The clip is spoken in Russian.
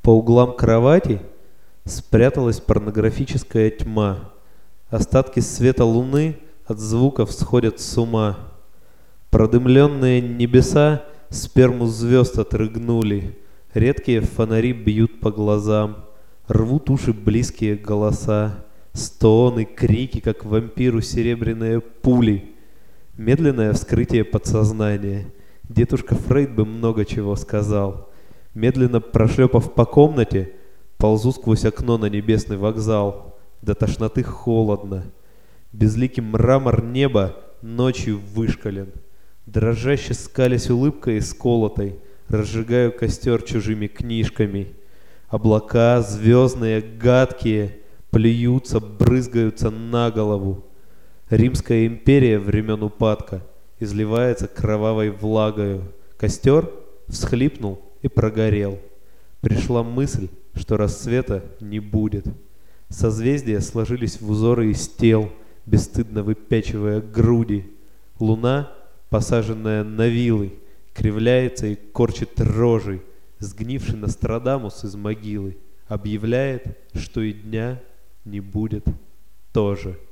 По углам кровати спряталась порнографическая тьма. Остатки света луны от звуков сходят с ума. Продымленные небеса сперму звезд отрыгнули. Редкие фонари бьют по глазам. Рвут уши близкие голоса. Стоны, крики, как вампиру серебряные пули. Медленное вскрытие подсознания. Дедушка Фрейд бы много чего сказал. Медленно прошлепав по комнате, ползу сквозь окно на небесный вокзал. До тошноты холодно. Безликий мрамор неба ночью вышкален. Дрожаще скалясь улыбкой исколотой, разжигаю костер чужими книжками. Облака звездные, гадкие, плюются, брызгаются на голову. Римская империя времен упадка изливается кровавой влагою. Костер всхлипнул и прогорел. Пришла мысль, что рассвета не будет. Созвездия сложились в узоры из тел, бесстыдно выпячивая груди. Луна, посаженная на вилы, кривляется и корчит рожи. Сгнивший Нострадамус из могилы объявляет, что и дня не будет тоже.